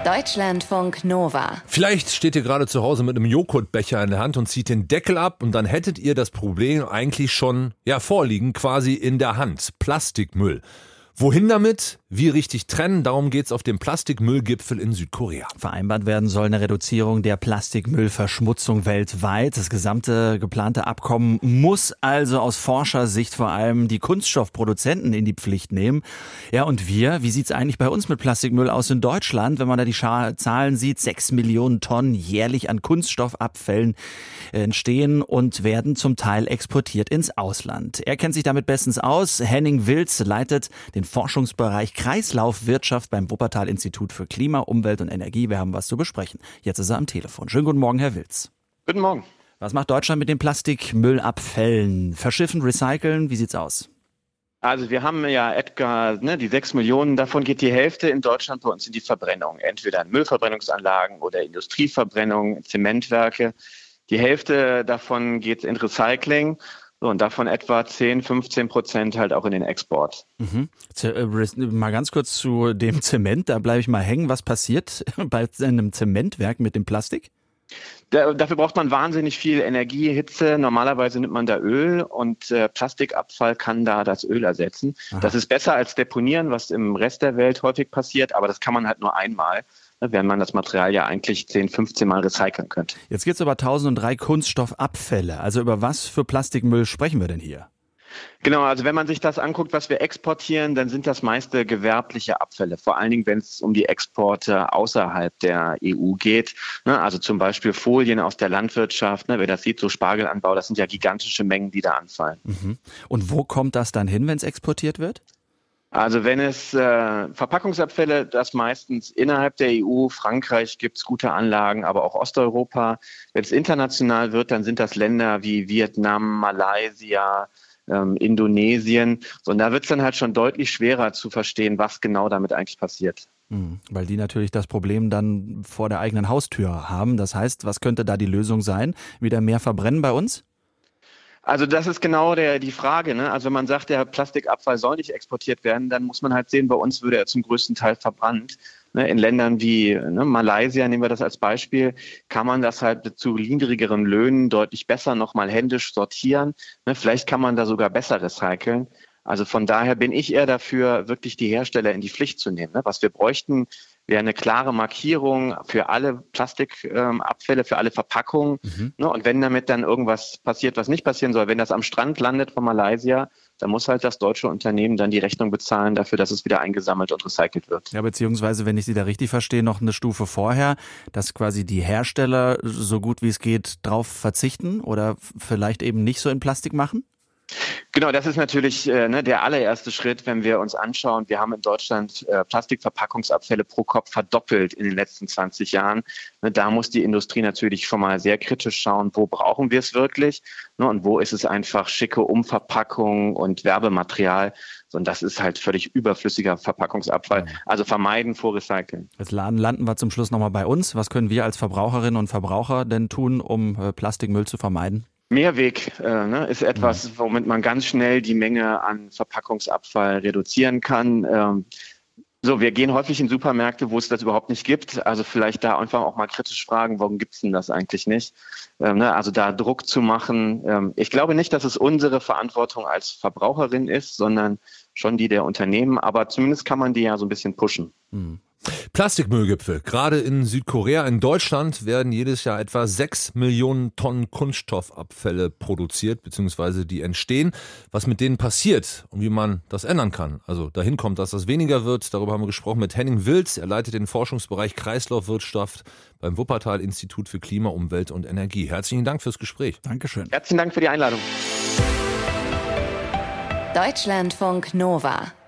Deutschlandfunk Nova. Vielleicht steht ihr gerade zu Hause mit einem Joghurtbecher in der Hand und zieht den Deckel ab und dann hättet ihr das Problem eigentlich schon vorliegen, quasi in der Hand. Plastikmüll. Wohin damit? Wie richtig trennen? Darum geht's auf dem Plastikmüllgipfel in Südkorea. Vereinbart werden soll eine Reduzierung der Plastikmüllverschmutzung weltweit. Das gesamte geplante Abkommen muss also aus Forschersicht vor allem die Kunststoffproduzenten in die Pflicht nehmen. Ja, und wie sieht's eigentlich bei uns mit Plastikmüll aus in Deutschland? Wenn man da die Zahlen sieht, 6 Millionen Tonnen jährlich an Kunststoffabfällen entstehen und werden zum Teil exportiert ins Ausland. Er kennt sich damit bestens aus. Henning Wilz leitet den Forschungsbereich Kreislaufwirtschaft beim Wuppertal-Institut für Klima, Umwelt und Energie. Wir haben was zu besprechen. Jetzt ist er am Telefon. Schönen guten Morgen, Herr Wilz. Guten Morgen. Was macht Deutschland mit den Plastikmüllabfällen? Verschiffen, recyceln? Wie sieht's aus? Also wir haben ja etwa die 6 Millionen, davon geht die Hälfte in Deutschland bei uns in die Verbrennung. Entweder in Müllverbrennungsanlagen oder Industrieverbrennung, Zementwerke. Die Hälfte davon geht in Recycling. So, und davon etwa 10-15% halt auch in den Export. Mal ganz kurz zu dem Zement, da bleibe ich mal hängen. Was passiert bei einem Zementwerk mit dem Plastik? Dafür braucht man wahnsinnig viel Energie, Hitze. Normalerweise nimmt man da Öl und Plastikabfall kann da das Öl ersetzen. Aha. Das ist besser als Deponieren, was im Rest der Welt häufig passiert, aber das kann man halt nur einmal, während man das Material ja eigentlich 10-15 Mal recyceln könnte. Jetzt geht es über 1003 Kunststoffabfälle. Also über was für Plastikmüll sprechen wir denn hier? Genau, also wenn man sich das anguckt, was wir exportieren, dann sind das meiste gewerbliche Abfälle. Vor allen Dingen, wenn es um die Exporte außerhalb der EU geht. Also zum Beispiel Folien aus der Landwirtschaft. Wer das sieht, so Spargelanbau, das sind ja gigantische Mengen, die da anfallen. Und wo kommt das dann hin, wenn es exportiert wird? Also wenn es Verpackungsabfälle, das meistens innerhalb der EU, Frankreich gibt es gute Anlagen, aber auch Osteuropa. Wenn es international wird, dann sind das Länder wie Vietnam, Malaysia, Indonesien. So, und da wird es dann halt schon deutlich schwerer zu verstehen, was genau damit eigentlich passiert. Weil die natürlich das Problem dann vor der eigenen Haustür haben. Das heißt, was könnte da die Lösung sein? Wieder mehr verbrennen bei uns? Also das ist genau die Frage. Also wenn man sagt, der Plastikabfall soll nicht exportiert werden, dann muss man halt sehen, bei uns würde er zum größten Teil verbrannt. In Ländern wie Malaysia, nehmen wir das als Beispiel, kann man das halt zu niedrigeren Löhnen deutlich besser nochmal händisch sortieren. Vielleicht kann man da sogar besser recyceln. Also von daher bin ich eher dafür, wirklich die Hersteller in die Pflicht zu nehmen. Was wir bräuchten, wäre eine klare Markierung für alle Plastikabfälle, für alle Verpackungen. Und wenn damit dann irgendwas passiert, was nicht passieren soll, wenn das am Strand landet von Malaysia, dann muss halt das deutsche Unternehmen dann die Rechnung bezahlen dafür, dass es wieder eingesammelt und recycelt wird. Ja, beziehungsweise, wenn ich Sie da richtig verstehe, noch eine Stufe vorher, dass quasi die Hersteller so gut wie es geht drauf verzichten oder vielleicht eben nicht so in Plastik machen? Genau, das ist natürlich der allererste Schritt, wenn wir uns anschauen. Wir haben in Deutschland Plastikverpackungsabfälle pro Kopf verdoppelt in den letzten 20 Jahren. Da muss die Industrie natürlich schon mal sehr kritisch schauen, wo brauchen wir es wirklich und wo ist es einfach schicke Umverpackung und Werbematerial. Und das ist halt völlig überflüssiger Verpackungsabfall. Also vermeiden vor Recyceln. Jetzt landen wir zum Schluss nochmal bei uns. Was können wir als Verbraucherinnen und Verbraucher denn tun, um Plastikmüll zu vermeiden? Mehrweg ist etwas, womit man ganz schnell die Menge an Verpackungsabfall reduzieren kann. Wir gehen häufig in Supermärkte, wo es das überhaupt nicht gibt. Also vielleicht da einfach auch mal kritisch fragen, warum gibt es denn das eigentlich nicht? Also da Druck zu machen. Ich glaube nicht, dass es unsere Verantwortung als Verbraucherin ist, sondern schon die der Unternehmen. Aber zumindest kann man die ja so ein bisschen pushen. Plastikmüllgipfel. Gerade in Südkorea, in Deutschland werden jedes Jahr etwa 6 Millionen Tonnen Kunststoffabfälle produziert, beziehungsweise die entstehen. Was mit denen passiert und wie man das ändern kann, also dahin kommt, dass das weniger wird, darüber haben wir gesprochen mit Henning Wilz. Er leitet den Forschungsbereich Kreislaufwirtschaft beim Wuppertal-Institut für Klima, Umwelt und Energie. Herzlichen Dank fürs Gespräch. Dankeschön. Herzlichen Dank für die Einladung. Deutschlandfunk Nova.